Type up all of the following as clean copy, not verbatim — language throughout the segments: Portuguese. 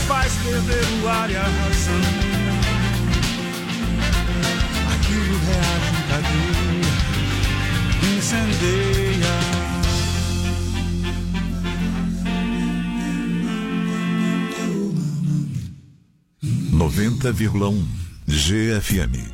faz perder o ar e a razão. Aquilo reage em cadeia, incendeia. 90,1 GFM.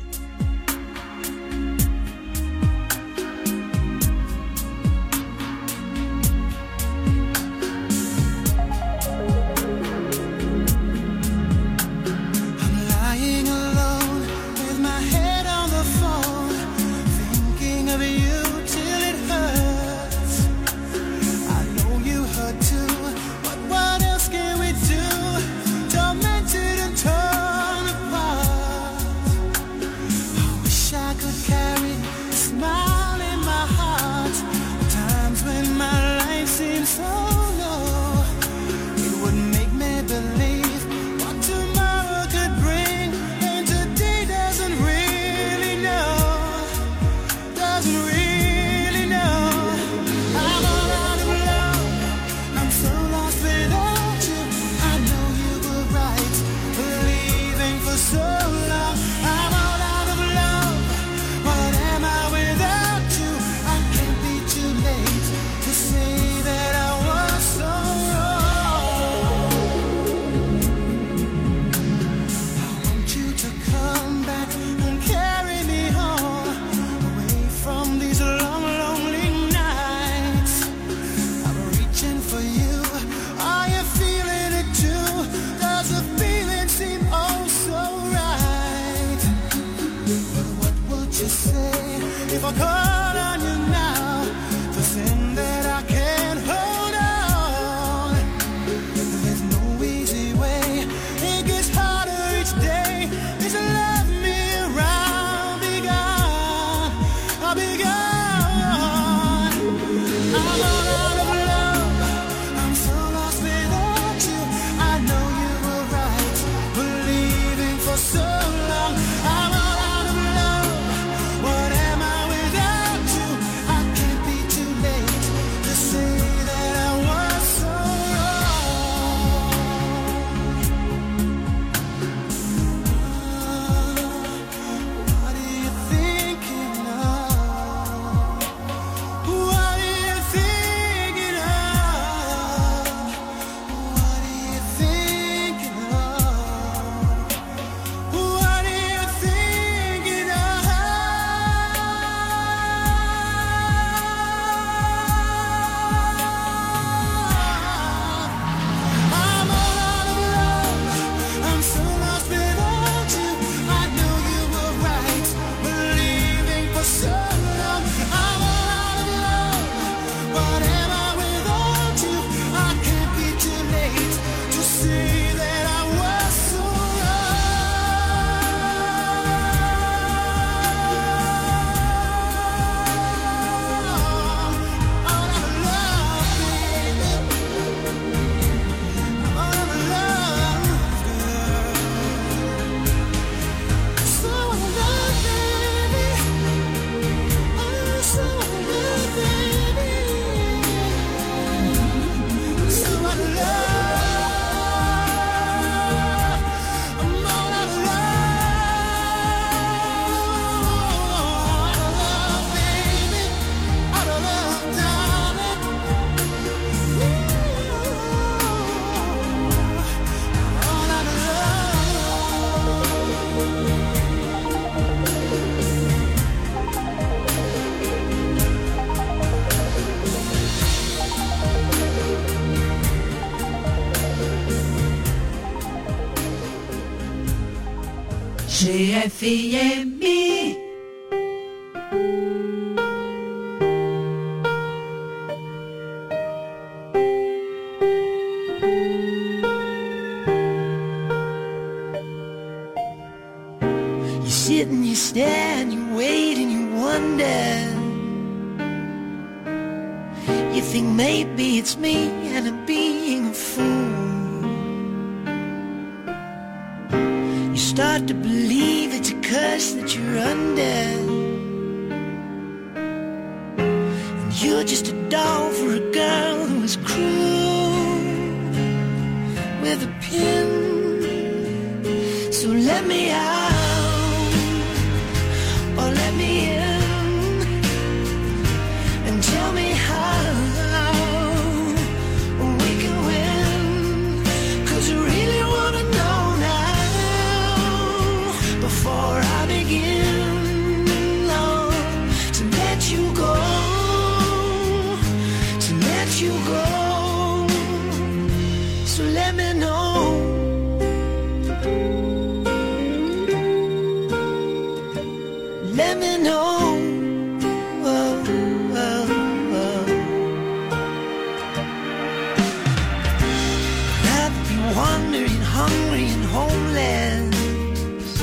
GFM. You sit and you stare and you wait and you wonder. You think maybe it's me and I'm being a fool. You start to believe it's a curse that you're under, and you're just a doll for a girl who was cruel with a pin So let me out, or let me in, and tell me how we can win. 'Cause I really wanna know now, before I begin, Lord, to let you go, to let you go. So let me know. Let me know. Oh, oh, oh. I've been wandering, hungry and homeless,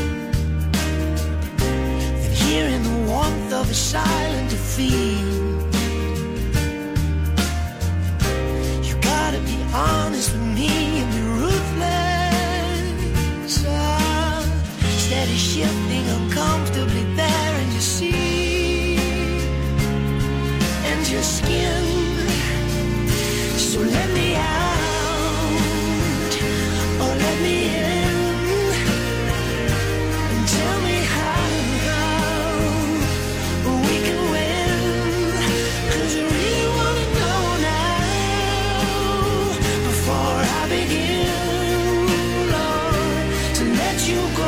and here in the warmth of a silent defeat. You gotta be honest with me and be ruthless. Steady shifting uncomfortably there in your seat and your skin. So let me out, or let me in, and tell me how we can win. 'Cause I really wanna know now, before I begin, Lord, to let you go.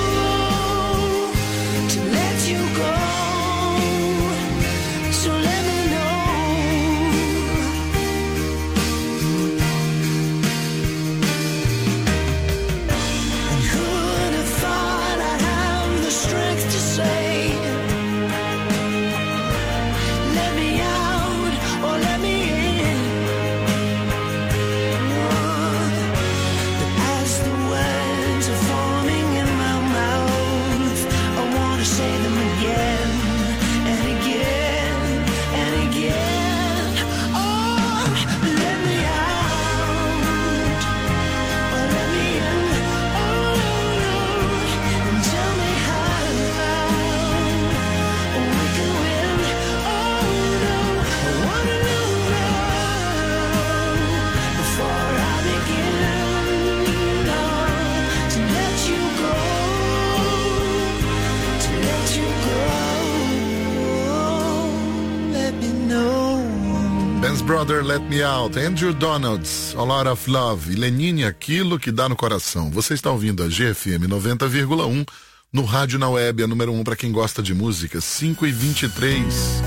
Brother, Let Me Out, Andrew Donalds, A Lot of Love, e Lenine, Aquilo que Dá no Coração. Você está ouvindo a GFM 90,1 no rádio, na web, a número 1 para quem gosta de música, 5h23.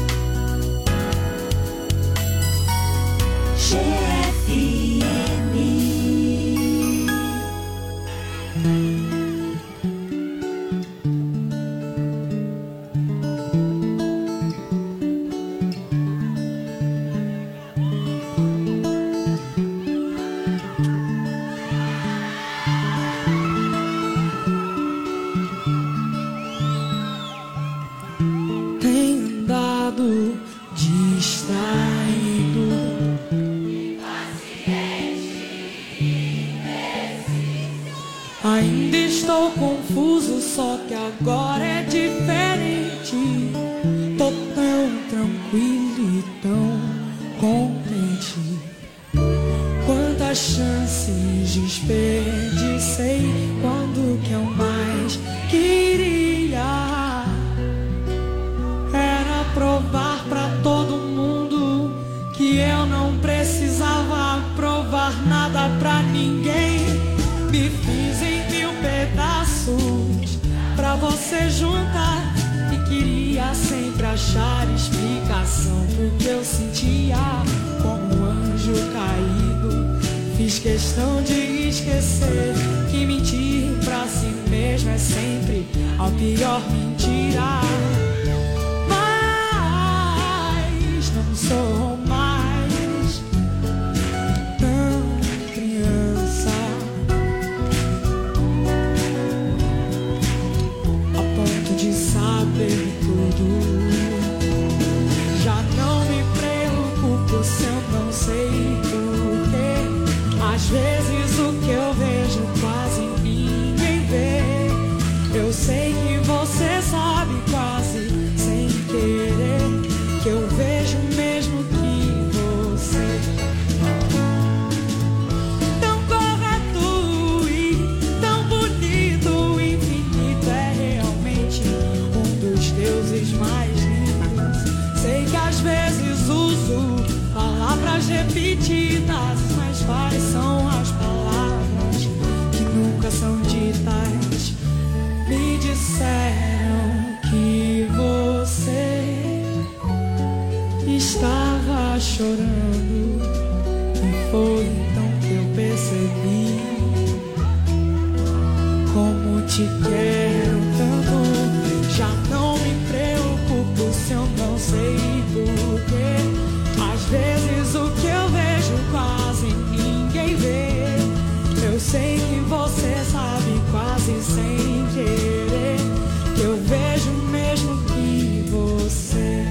Ainda estou confuso, só que agora é diferente. Tô tão tranquilo e tão contente. Quantas chances desperdicei quando que eu mais queria era provar pra todo mundo que eu não precisava provar nada pra ninguém. Me fiz em 1000 pedaços pra você juntar e queria sempre achar explicação pro que eu sentia como um anjo caído. Fiz questão de esquecer que mentir pra si mesmo é sempre a pior mentira. Mas não sou mais tão criança a ponto de saber tudo. Já não me preocupo se eu não sei porquê. Às vezes o que eu vejo quase ninguém vê. Eu sei que você sabe quase sem querer que eu vejo mesmo que você. Tão correto e tão bonito. percebi como te quero tanto. Já não me preocupo se eu não sei porquê. Às vezes o que eu vejo quase ninguém vê. Eu sei que você sabe quase sem querer que eu vejo mesmo que você.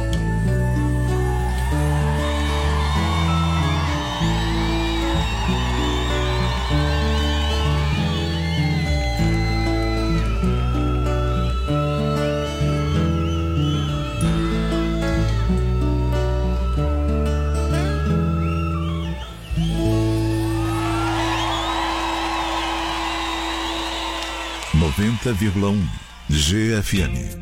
GFM.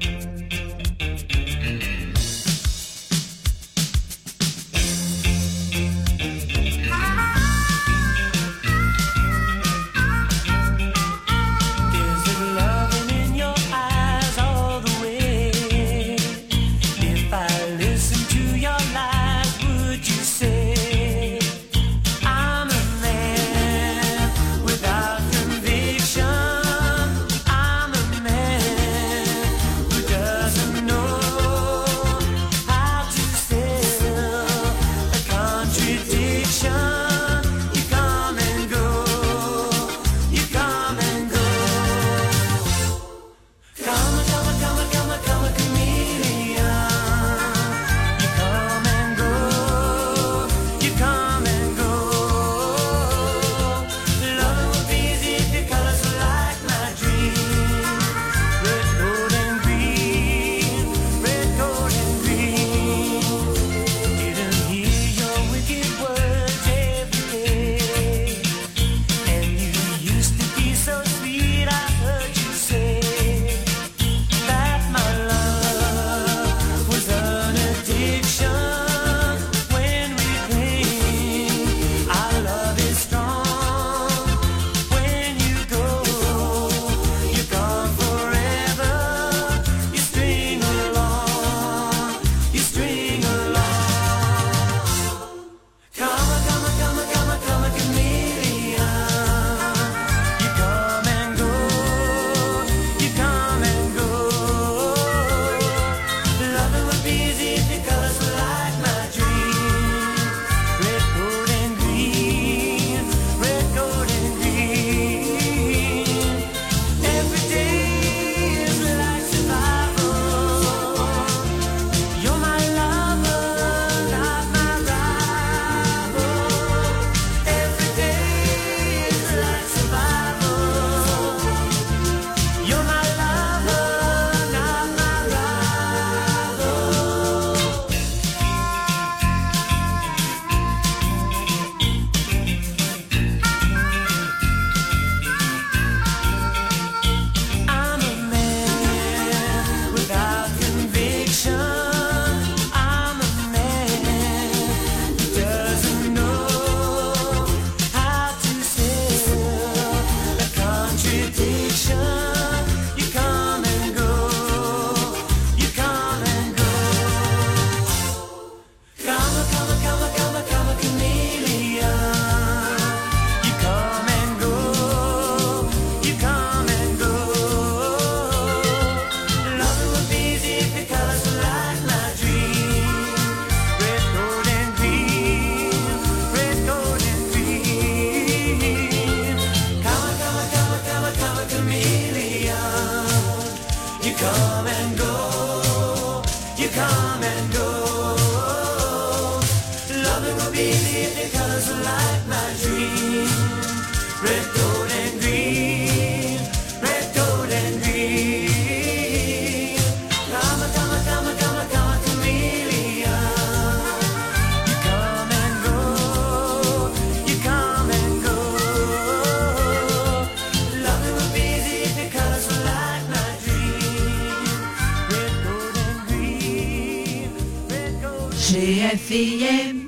GFM.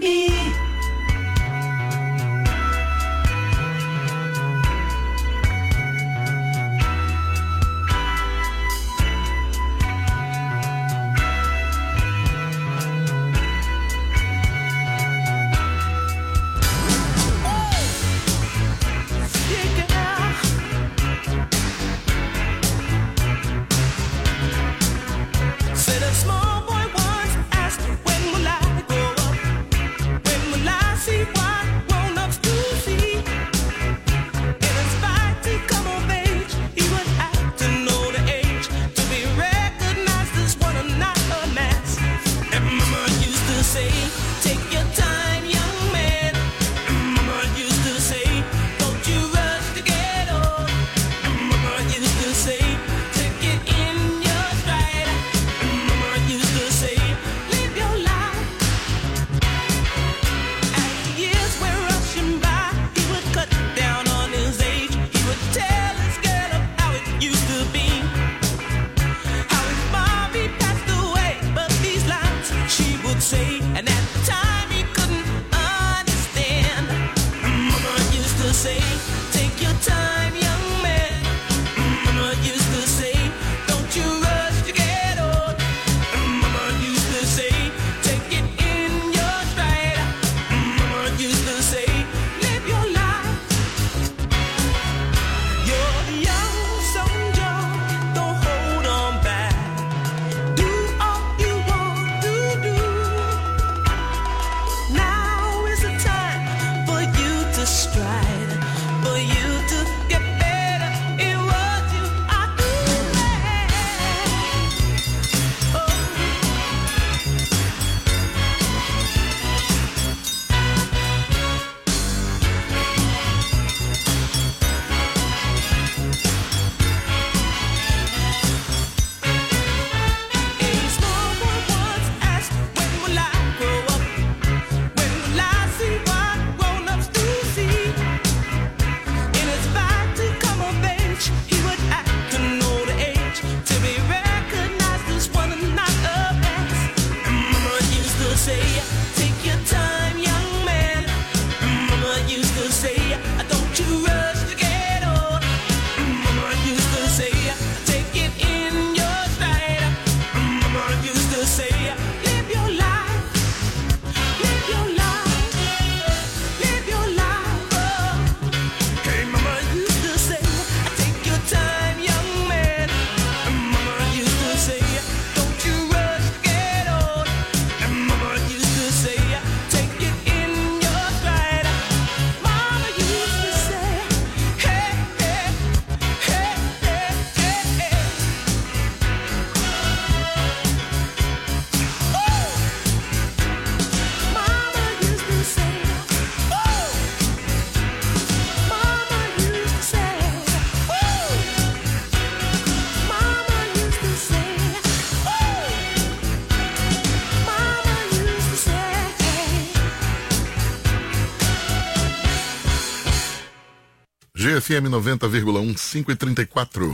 GFM 90,1, 5h34.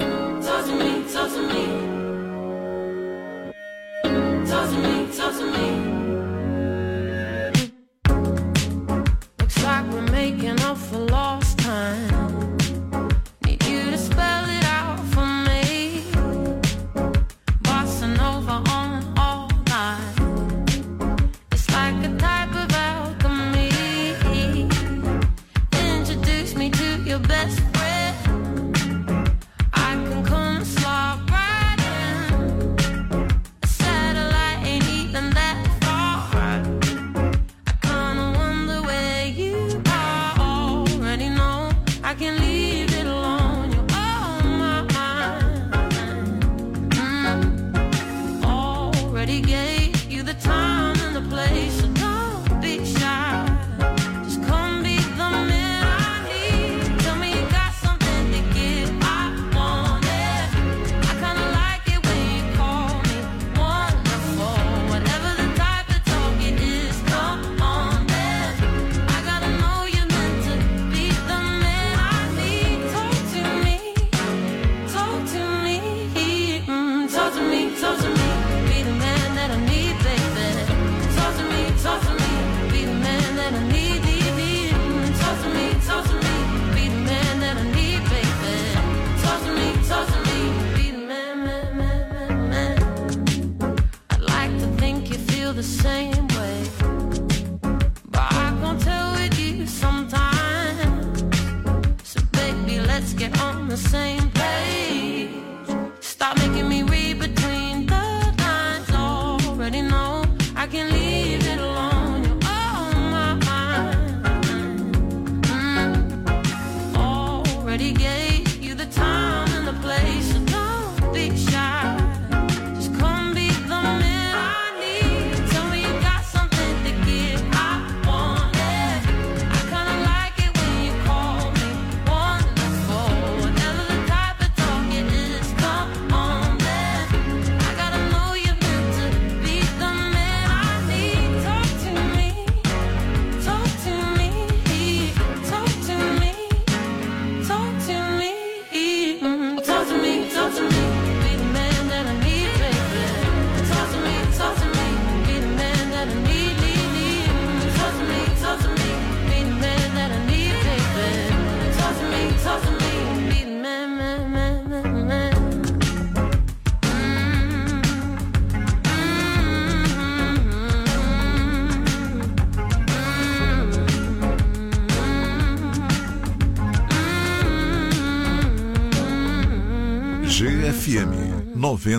GFM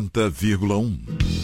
90,1.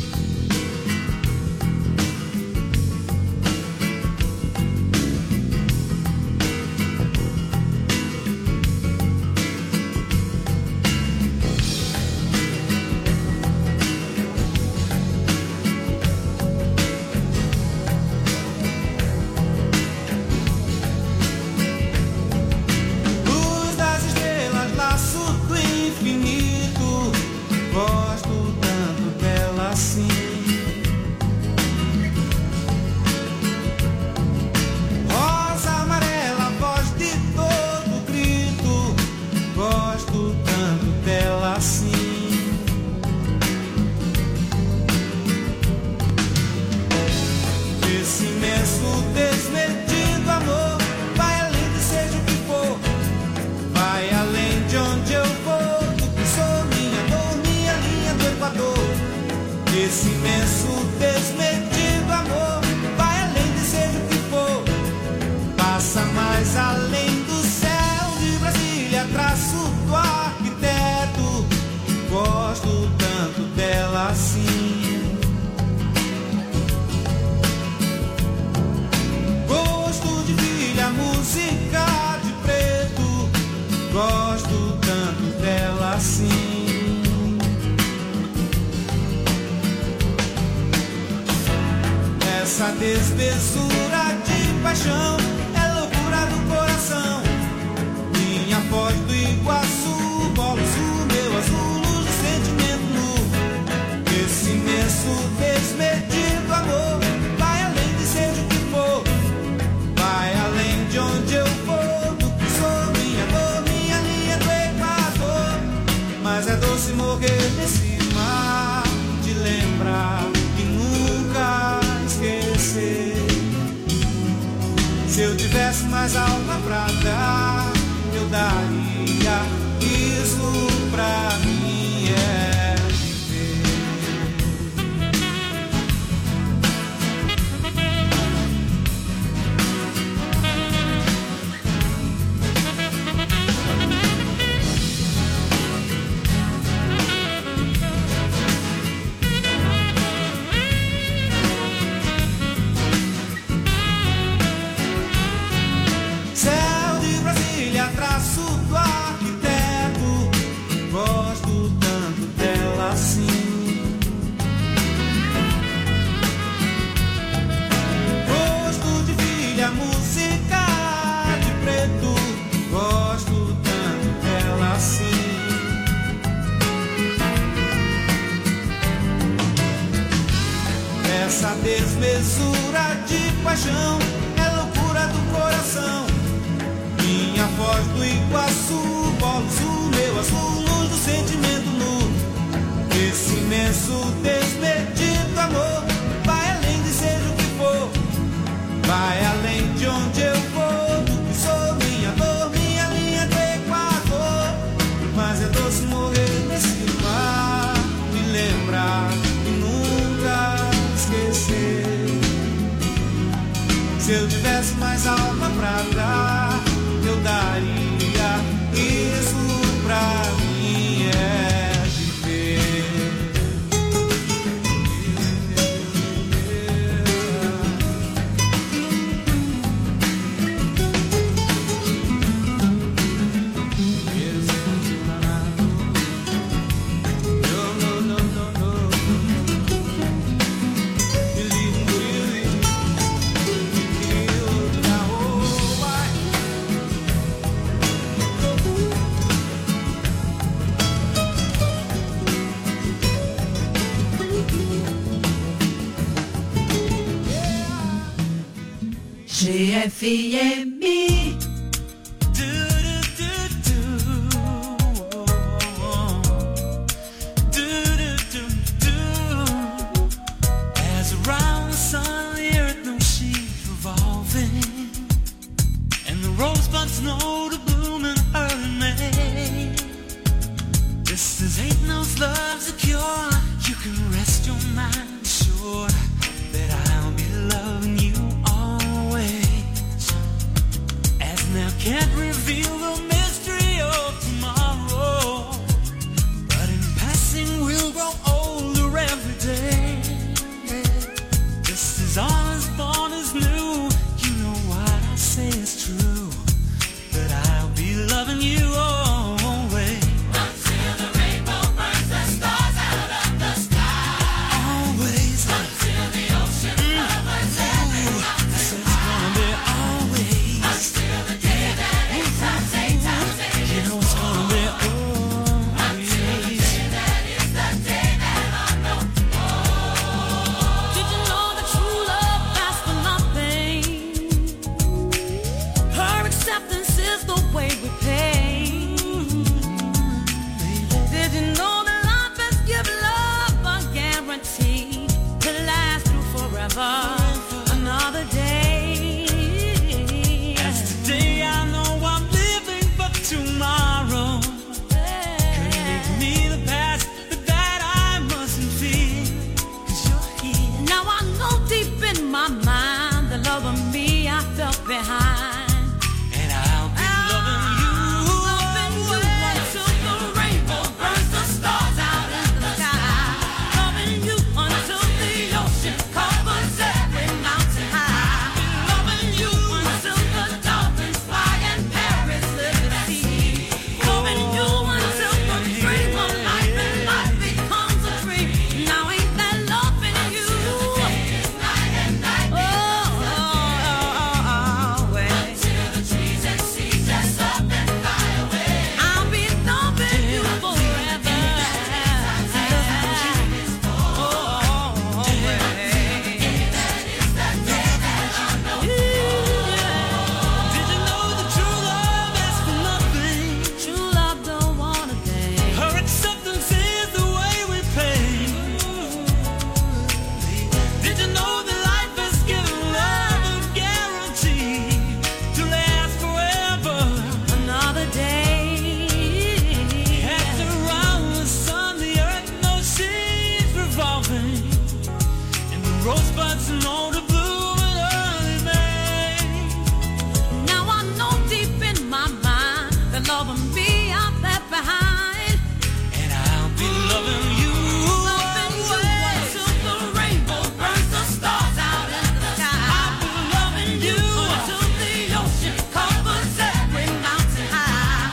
Esse imenso, desmedido amor vai além de seja o que for, passa mais além do céu de Brasília, traço do arquiteto. Gosto tanto dela assim. Gosto de filha, música de preto. Gosto tanto dela assim. Essa desmesura de paixão é loucura do coração. Minha Foz do Iguaçu, bolos o meu azul, luz de sentimento nu. Esse imenso desmedido amor vai além de seja o que for, vai além de onde eu for, do que sou, minha dor, minha braço do arquiteto. Gosto tanto dela assim. Gosto de filha, música de preto. Gosto tanto dela assim. Essa desmesura de paixão é loucura do coração. Minha voz do Iguaçu, polo sul, meu azul, luz do sentimento nu. Esse imenso desmedido amor vai além de seja o que for. Vai além de onde eu vou, do que sou, minha dor, minha linha do Equador. Mas é doce morrer nesse mar, me lembrar e nunca esquecer. Se eu tivesse mais alma pra dar, eu daria. Isso pra mim é viver. GFM. As around the sun, the earth knows she's revolving, and the rosebuds know to bloom in early May. Just as ain't no love's a cure, you can rest your mind sure that I'll be loving you always. As now can't reveal the mystery of tomorrow, but in passing we'll grow older every day. Just as all is born is new, you know what I say is true, that I'll be loving you always. Until the rainbow burns the stars out of the sky. Always. Until the ocean covers every mountain. So it's gonna be always. Until the day that 8 times 8 times 8 You know it's gonna be always. that is the day that I know. Did you know that true love lasts for nothing? Her acceptance is the way we pay. Did you know that life has given love a guarantee to last through forever? Another day. As today I know I'm living for tomorrow. Could make me the past, but that I mustn't fear, 'cause you're here. Now I know deep in my mind the love of me I felt behind. And I'll be loving you. Loving you until the rainbow burns the stars out in the sky. Loving you until the ocean covers every mountain high. Loving you until the dolphins fly and Paris live at sea. Loving you until the dream of life and life becomes a dream. Now ain't that loving you? Night and night. Always. Till the trees and seas dress up and fly away. I'll be loving you forever. Did you know that true love asks for nothing? True love don't want a thing. Her acceptance is the way we pay. Did you know that life has given love a guarantee to last forever? Another day. As around the sun, the earth knows she's revolving, and the rosebuds know to bloom in early May. Now I know deep in my mind the love of me I left behind. And I'll be loving you. Loving you until the rainbow burns the stars out in the sky. I'll be loving you. Until the ocean covers every mountain high.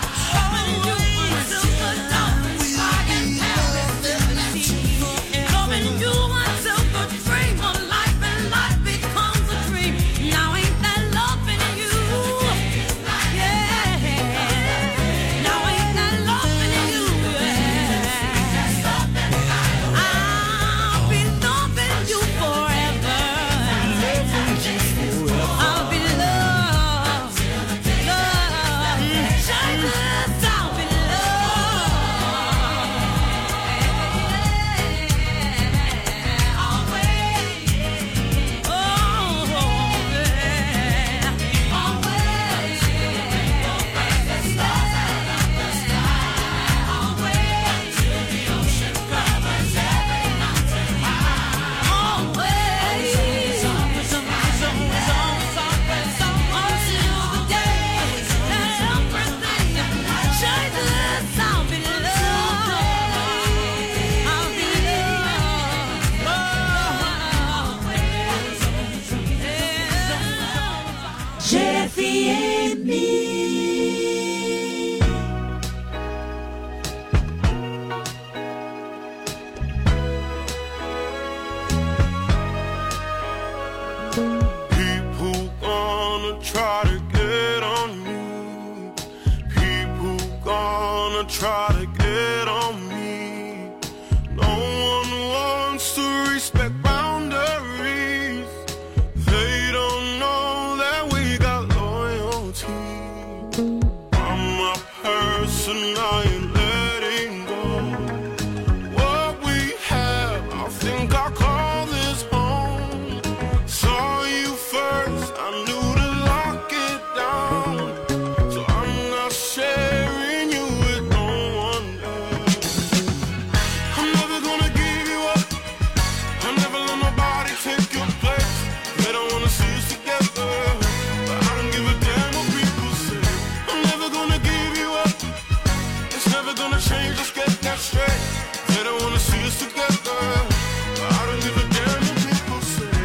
wanna try to get on me. No one wants to respect boundaries. They don't know that we got loyalty. I'm a person I ain't letting go. What we have, I think I call this home. Saw you first, I knew to lock it down. So I'm not sharing you with no one else. I'm never gonna give you up. I'll never let nobody take your place. They don't wanna see us together, but I don't give a damn what people say. I'm never gonna give you up. It's never gonna change, let's get that straight. They don't wanna see us together, but I don't give a damn what people say.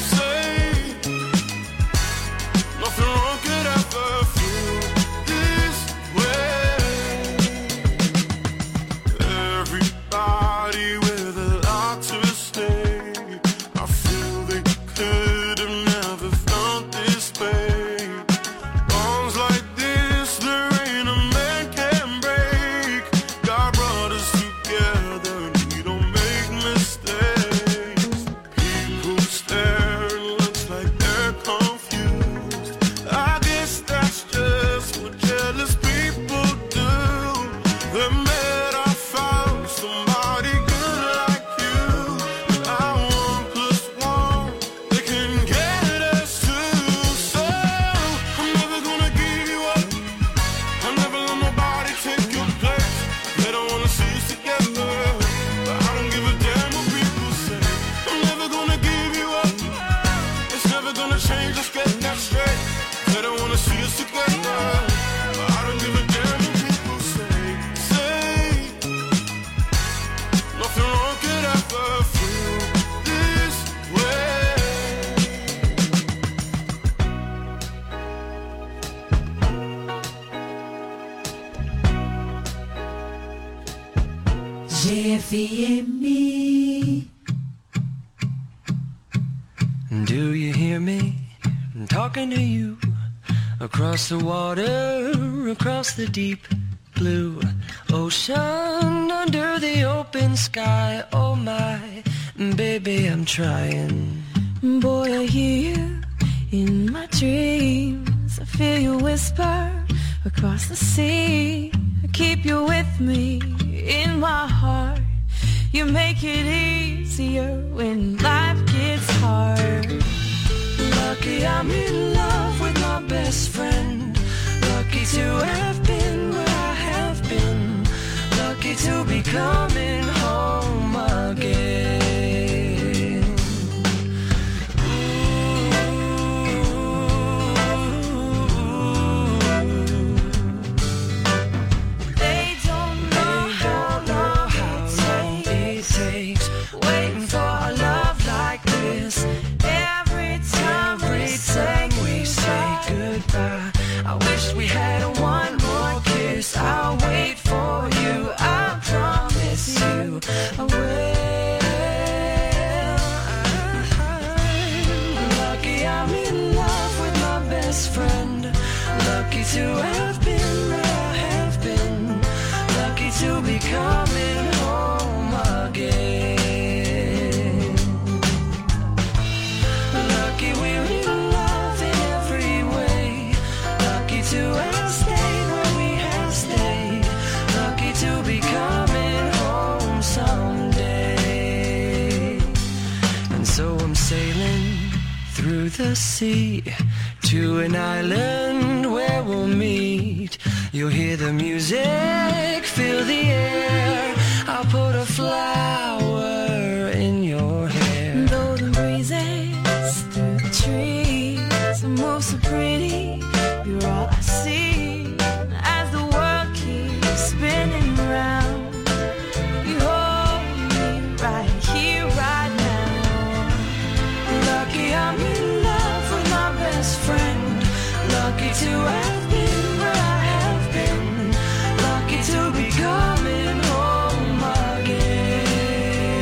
Nothing wrong could ever feel this way. Everybody with a lot to say. I feel they could have never felt this way. Bonds like this, there ain't a man can break. God brought us together and we don't make mistakes. People stare and looks like they're confused. I guess that's just what jealous people do. They met, I found somebody good like you. Now 1 + 1, they can get us too. So I'm never gonna give you up. I'll never let nobody take your place. They don't wanna see us together, but I don't give a damn what people say. I'm never gonna give you up. It's never gonna change, let's get that straight. They don't wanna see us together, but I don't give a damn what people say. Nothing wrong could ever feel this way. GFEME. Do you hear me? I'm talking to you across the water, across the deep blue ocean, under the open sky. Oh my, baby, I'm trying. Boy, I hear you in my dreams. I feel you whisper across the sea. I keep you with me in my heart. You make it easier when life gets hard. Lucky I'm in love with my best friend. Lucky to have been where I have been. Lucky to be coming home again. They don't know how long it takes waiting for a love like this. Every time we say goodbye, I wish we had one more kiss. I'll wait for you, I promise you I will. Lucky I'm in love with my best friend. Lucky to have been where I have been. Lucky to be coming home again. Lucky we're in love in every way. Lucky to have stayed where we have stayed. Lucky to be coming home someday. And so I'm sailing through the sea to an island where we'll meet. You'll hear the music, feel the air. I'll put a flower in your hair. Though the breezes through the trees move so pretty, you're all I see as the world keeps spinning round. You hold me right here, right now. Lucky I'm in love with my best friend. Lucky to have been where I have been. Lucky to be coming home again.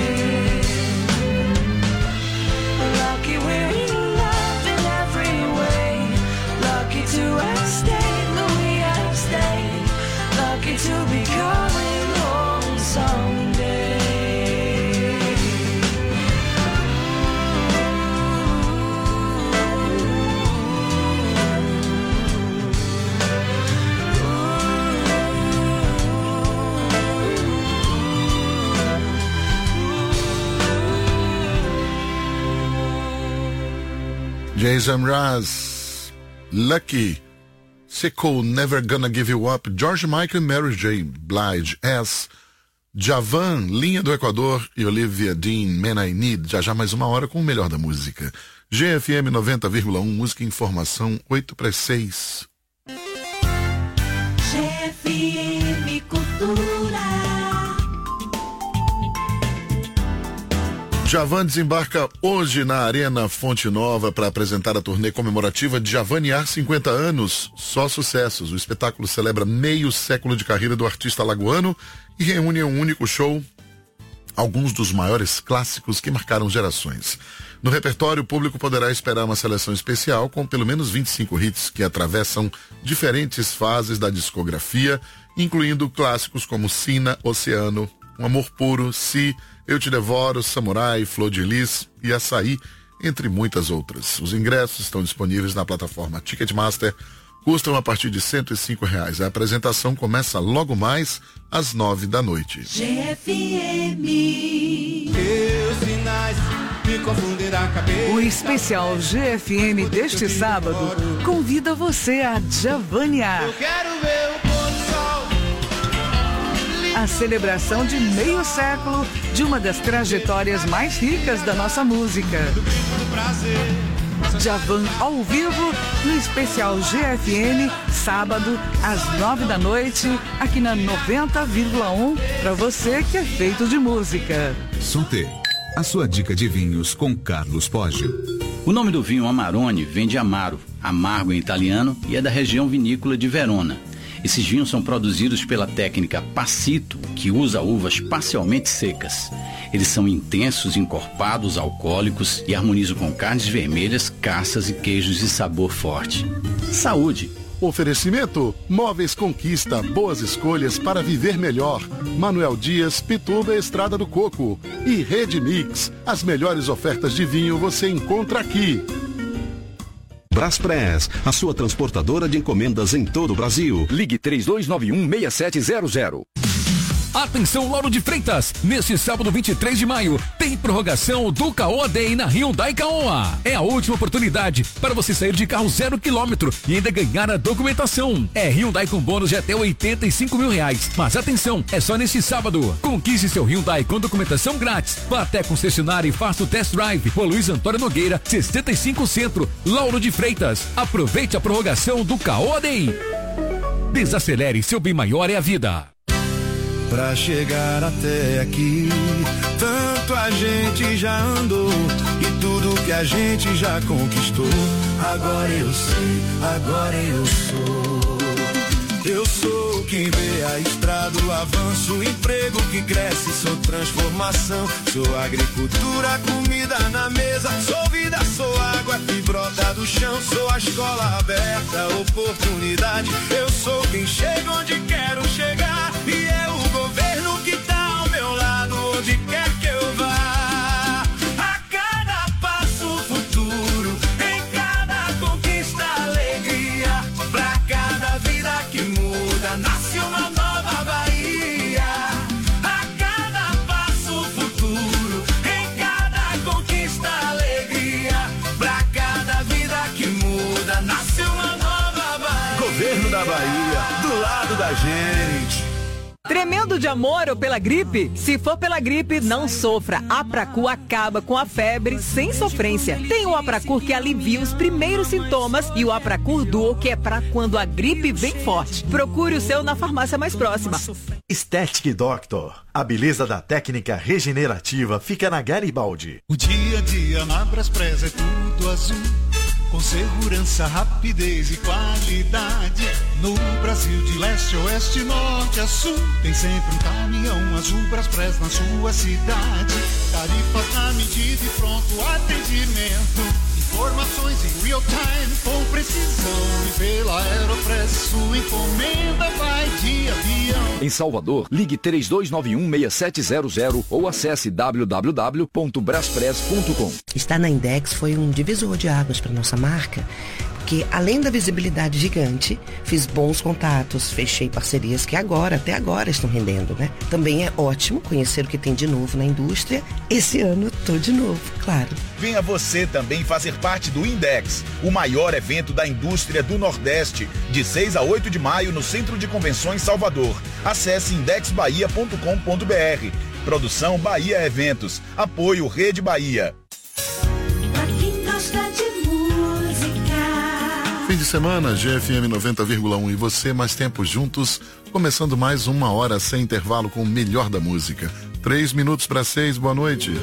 Jason Mraz, Lucky, Sicko, Never Gonna Give You Up, George Michael e Mary J. Blige, S, Djavan, Linha do Equador e Olivia Dean, Man I Need. Já mais uma hora com o melhor da música. GFM 90,1, música e informação, 8:06. GFM Cultura. Djavan desembarca hoje na Arena Fonte Nova para apresentar a turnê comemorativa Djavaniar 50 anos, só sucessos. O espetáculo celebra meio século de carreira do artista alagoano e reúne em um único show alguns dos maiores clássicos que marcaram gerações. No repertório, o público poderá esperar uma seleção especial com pelo menos 25 hits que atravessam diferentes fases da discografia, incluindo clássicos como Sina, Oceano, Um Amor Puro, Si, Eu Te Devoro, Samurai, Flor de Lis e Açaí, entre muitas outras. Os ingressos estão disponíveis na plataforma Ticketmaster, custam a partir de R$105. A apresentação começa logo mais às 9 da noite. GFM. Meus sinais me confundirá a cabeça. O especial GFM deste sábado convida você a Djavaniar. Eu quero ver o pôr do sol. A celebração de meio século de uma das trajetórias mais ricas da nossa música. Djavan ao vivo no especial GFM, sábado às 9 da noite, aqui na 90,1, para você que é feito de música. Santé, a sua dica de vinhos com Carlos Poggio. O nome do vinho Amarone vem de Amaro, amargo em italiano, e é da região vinícola de Verona. Esses vinhos são produzidos pela técnica Passito, que usa uvas parcialmente secas. Eles são intensos, encorpados, alcoólicos e harmonizam com carnes vermelhas, caças e queijos de sabor forte. Saúde! Oferecimento: Móveis Conquista, boas escolhas para viver melhor. Manuel Dias, Pituba, Estrada do Coco. E Rede Mix, as melhores ofertas de vinho você encontra aqui. Braspress, a sua transportadora de encomendas em todo o Brasil. Ligue 3291-6700. Atenção, Lauro de Freitas, neste sábado 23 de maio, tem prorrogação do Caoa Day na Hyundai Caoa. É a última oportunidade para você sair de carro 0 km e ainda ganhar a documentação. É Hyundai com bônus de até R$85 mil. Mas atenção, é só neste sábado. Conquiste seu Hyundai com documentação grátis. Vá até concessionária e faça o test drive. Rua Luiz Antônio Nogueira, 65 Centro, Lauro de Freitas. Aproveite a prorrogação do Caoa Day. Desacelere, seu bem maior é a vida. Pra chegar até aqui, tanto a gente já andou e tudo que a gente já conquistou. Agora eu sei, agora eu sou. Eu sou quem vê a estrada, o avanço, o emprego que cresce, sou transformação. Sou agricultura, comida na mesa, sou vida, sou água que brota do chão. Sou a escola aberta, oportunidade. Eu sou quem chega onde quero chegar e é o governo que tá ao meu lado, onde quer que eu vá. A cada passo futuro, em cada conquista alegria. Pra cada vida que muda, nasce uma nova Bahia. A cada passo futuro, em cada conquista alegria. Pra cada vida que muda, nasce uma nova Bahia. Governo da Bahia, do lado da gente. Tremendo de amor ou pela gripe? Se for pela gripe, não sofra. Apracu acaba com a febre sem sofrência. Tem o Apracur que alivia os primeiros sintomas e o Apracur Duo, que é pra quando a gripe vem forte. Procure o seu na farmácia mais próxima. Aesthetic Doctor. A beleza da técnica regenerativa fica na Garibaldi. O dia a dia na Braspress é tudo azul. Com segurança, rapidez e qualidade. No Brasil, de leste a oeste, norte a sul, tem sempre um caminhão azul Braspress na sua cidade. Tarifas na medida e pronto atendimento. Informações em real time com precisão. E pela Aeropress sua encomenda vai de avião. Em Salvador, ligue 3291-6700 ou acesse www.braspress.com. Estar na Index foi um divisor de águas para nossa marca, Porque além da visibilidade gigante, fiz bons contatos, fechei parcerias que até agora estão rendendo, né? Também é ótimo conhecer o que tem de novo na indústria. Esse ano tô de novo, claro. Venha você também fazer parte do Index, o maior evento da indústria do Nordeste, de 6 a 8 de maio no Centro de Convenções Salvador. Acesse indexbahia.com.br. Produção Bahia Eventos. Apoio Rede Bahia. Fim de semana, GFM 90,1 e você, mais tempo juntos, começando mais uma hora sem intervalo com o melhor da música. 3 minutos para 6, boa noite.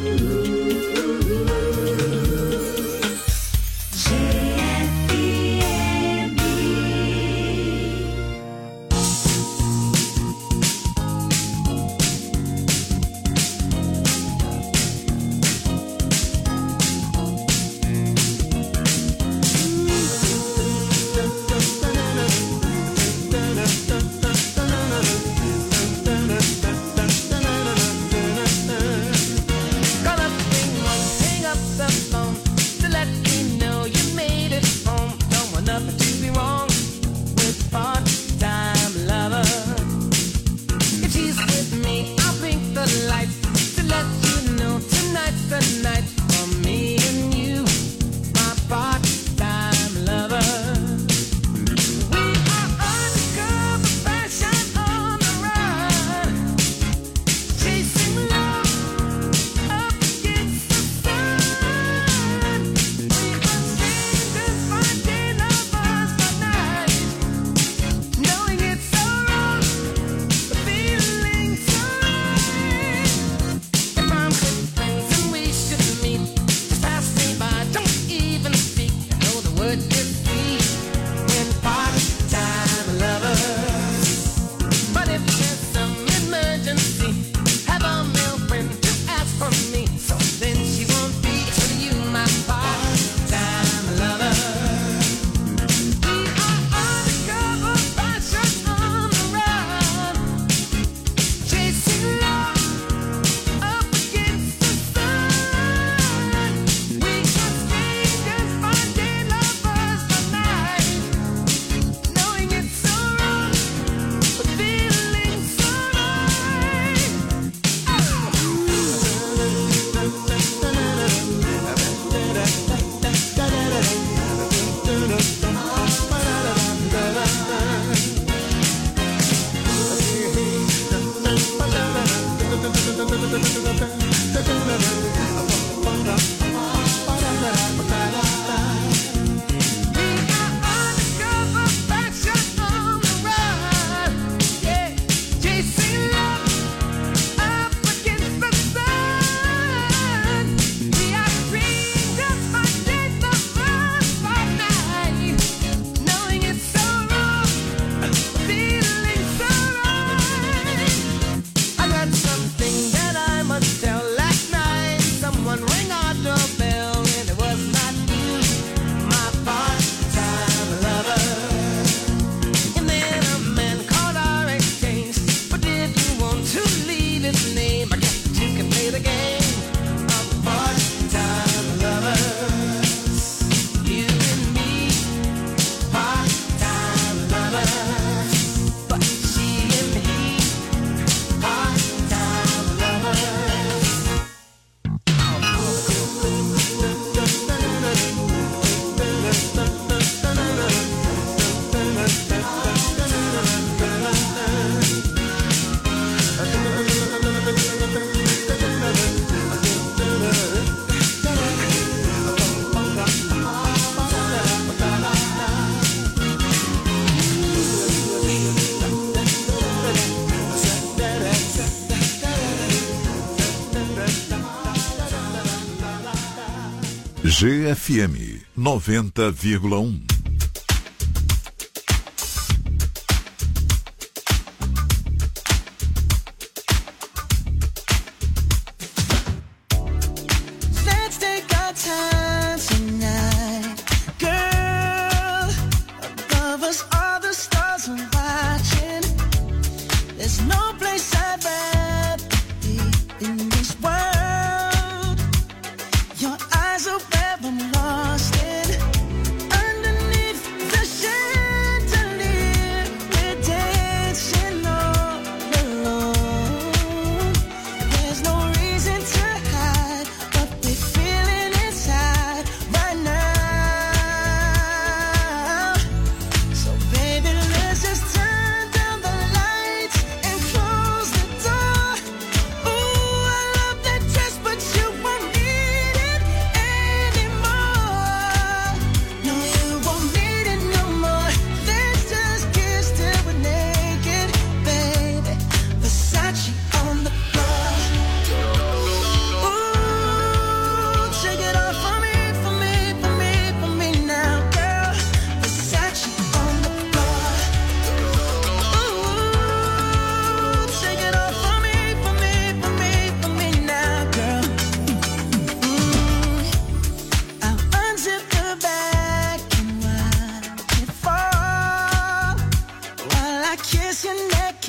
GFM 90,1. Let's take our time tonight, girl. Above us, all the stars are watching. There's no place I'd rather be in this world. Your eyes are where I'm lost in. Underneath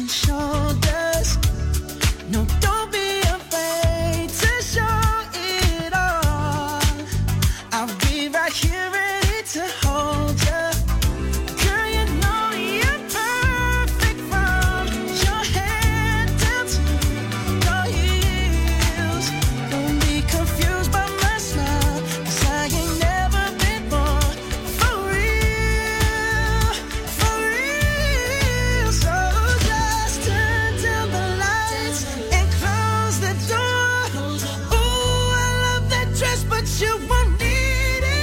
and shoulders. No, don't be afraid to show it all. I'll be right here ready to hold you. Girl, you know you're perfect from your head down to your heels. Don't be confused by my smile, 'cause I ain't never been born for real, for real. So just turn down the lights and close the door. Ooh, I love that dress, but you won't need it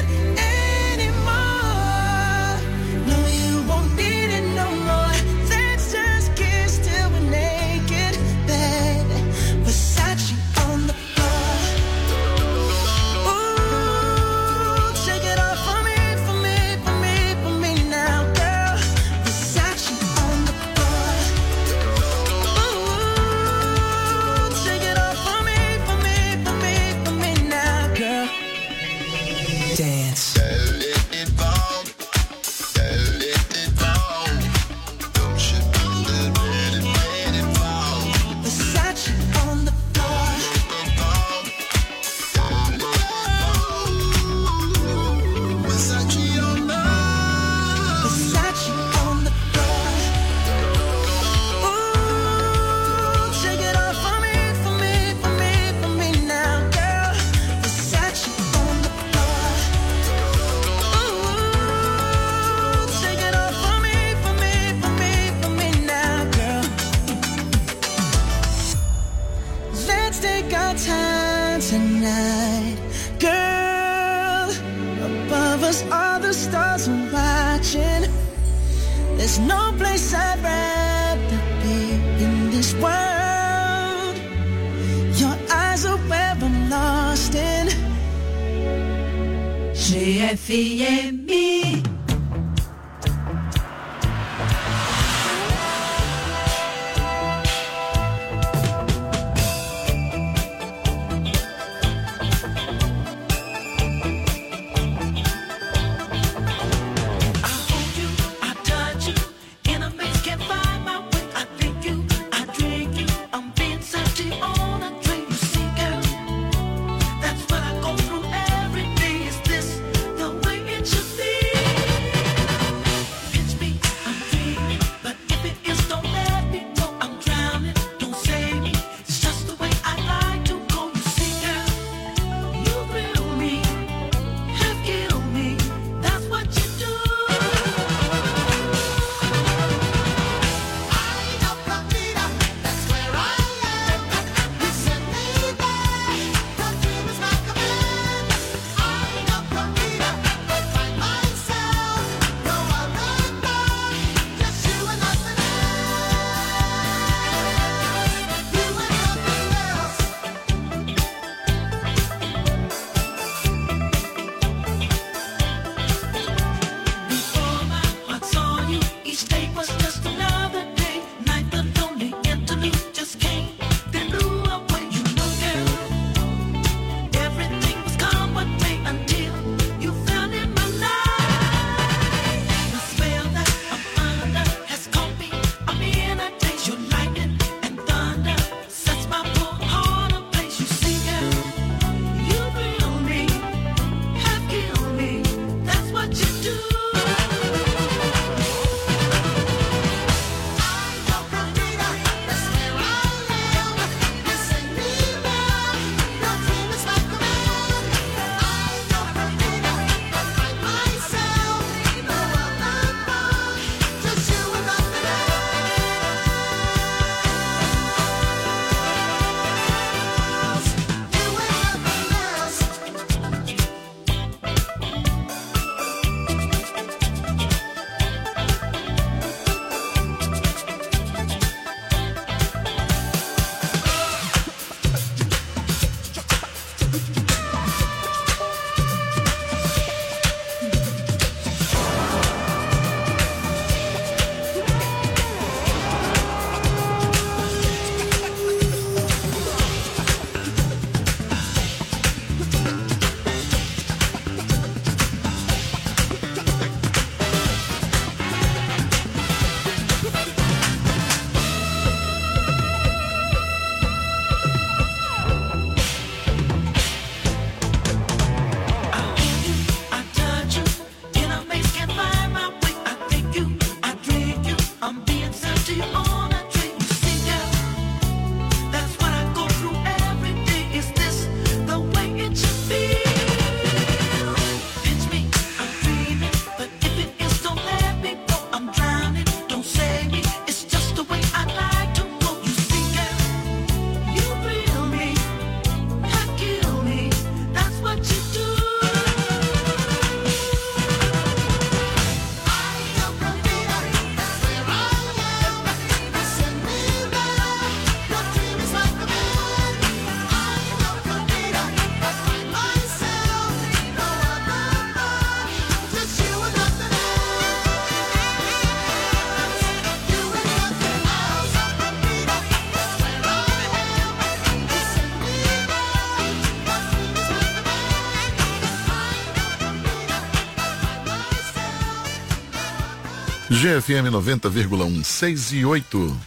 anymore. No, you won't need it no more. Let's just kiss till we're naked, baby. Versace on the floor. Ooh, take it off for me, for me, for me, for me now, girl. Versace on the floor. Ooh, take it off for me, for me, for me, for me now, girl. Dance. Versace on the floor. Versace on the floor. Ooh, take it off for me, for me, for me, for me now, girl. Versace on the floor. Ooh, take it off for me, for me, for me, for me now, girl. Let's take our time tonight, girl. Above us, all the stars are watching. There's no place I'd rather be in this world. Your eyes are where I'm lost in. GFM. I touch you, in a maze, can't find my way. I think you, I drink you, I'm being salty on a drink. You see, girl, that's what I go through every day. Is this the way it should be? GFM 90,1, 6 e 8.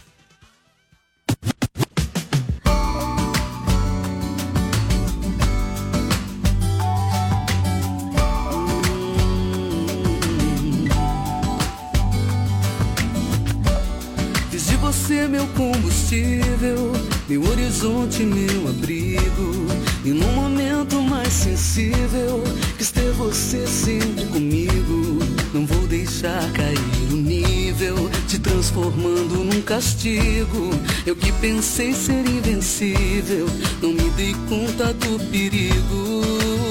Fiz de você meu combustível, meu horizonte, meu abrigo. E no momento mais sensível, quis ter você sempre comigo. Não vou deixar cair o nível, te transformando num castigo. Eu que pensei ser invencível, não me dei conta do perigo.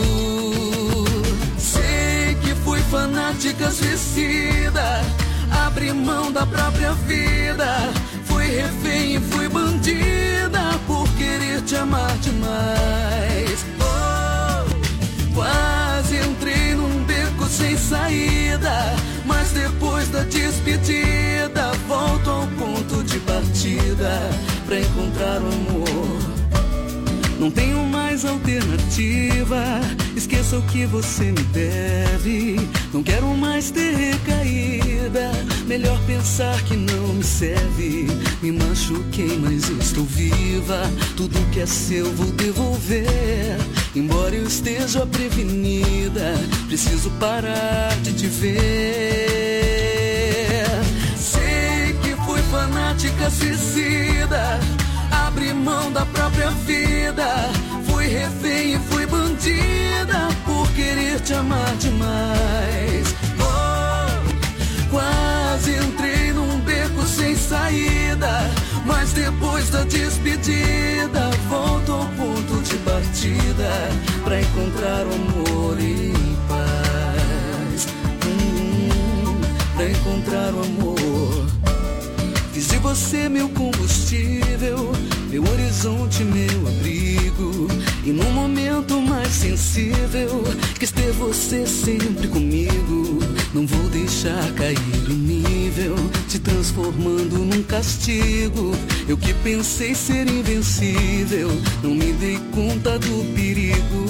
Sei que fui fanática, suicida, abri mão da própria vida. Fui refém e fui bandida por querer te amar demais. Oh, quase entrei num beco sem saída, mas depois da despedida volto ao ponto de partida pra encontrar o amor. Não tenho mais alternativa, esqueça o que você me deve. Não quero mais ter recaída, melhor pensar que não me serve. Me machuquei, mas estou viva, tudo que é seu vou devolver. Embora eu esteja prevenida, preciso parar de te ver. Sei que fui fanática, suicida, abri mão da própria vida. Fui refém e fui bandida por querer te amar demais. Oh, quase entrei num beco sem saída, mas depois da despedida volto ao ponto de partida pra encontrar o amor em paz. Pra encontrar o amor. Fiz de você meu combustível, meu horizonte, meu abrigo. E no momento mais sensível, quis ter você sempre comigo. Não vou deixar cair o nível, te transformando num castigo. Eu que pensei ser invencível, não me dei conta do perigo.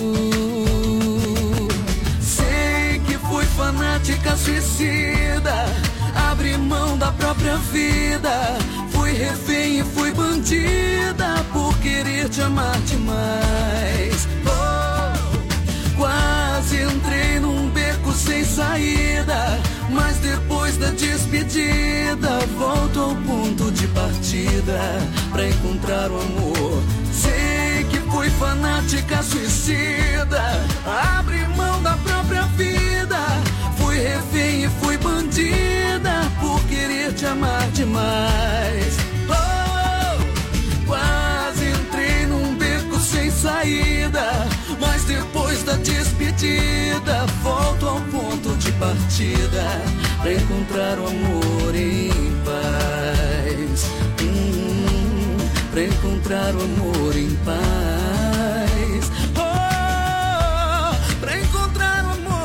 Sei que fui fanática, suicida, abri mão da própria vida. Fui refém e fui bandida por querer te amar demais. Oh, quase entrei num beco sem saída, mas depois da despedida volto ao ponto de partida pra encontrar o amor. Sei que fui fanática, suicida, abri mão da própria vida. Fui refém e fui bandida por querer te amar demais. Oh, quase entrei num beco sem saída, mas depois da despedida volto ao ponto de partida pra encontrar o amor em paz. Pra encontrar o amor em paz. Oh, pra encontrar o amor.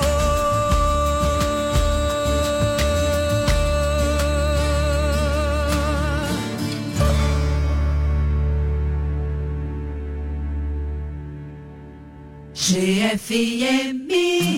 GFM.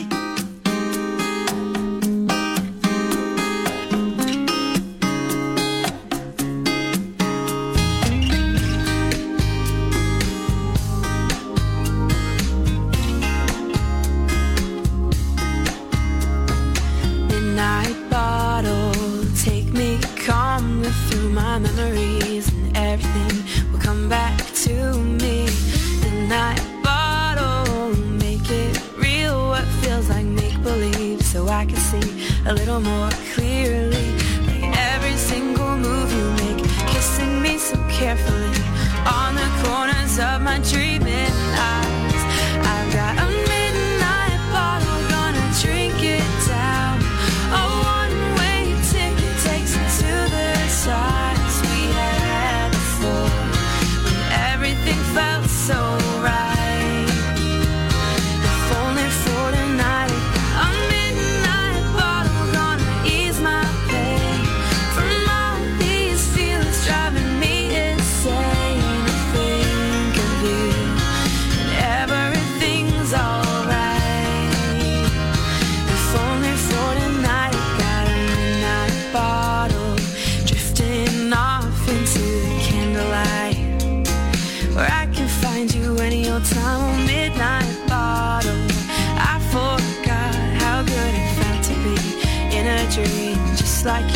Midnight bottle, take me, calm me through my memories, and everything will come back to me. Midnight bottle, make it real, what feels like make-believe, so I can see a little more clearly. Like every single move you make, kissing me so carefully on the corners of my dreaming eyes. I've got a midnight bottle, gonna drink it down. A one-way ticket takes me to the stars we had before, when everything felt so right. If only for tonight, a midnight bottle, gonna ease my like